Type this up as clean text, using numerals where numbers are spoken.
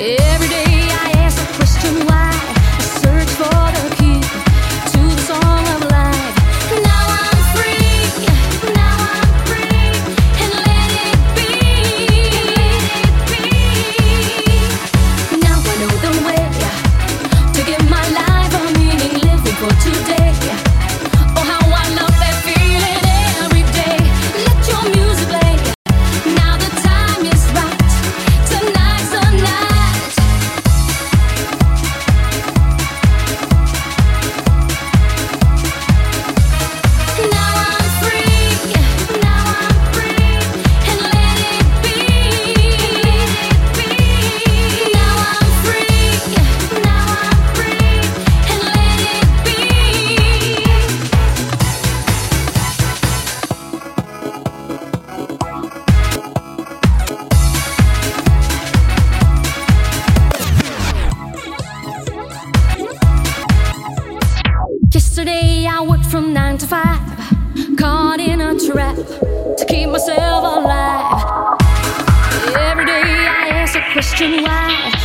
Every day I ask the question why. I search for the key to the song of life. Now I'm free, now I'm free, and let it be. Now I know the way to give my life a meaning, living for today. Oh, how I love that feeling every day. Let your music play. Now the time is right. Tonight's the night. Now I'm free, and let it be. Now I'm free, and let it be. Yesterday I worked from 9 to 5, caught in a trap to keep myself alive. Every day I ask the question why.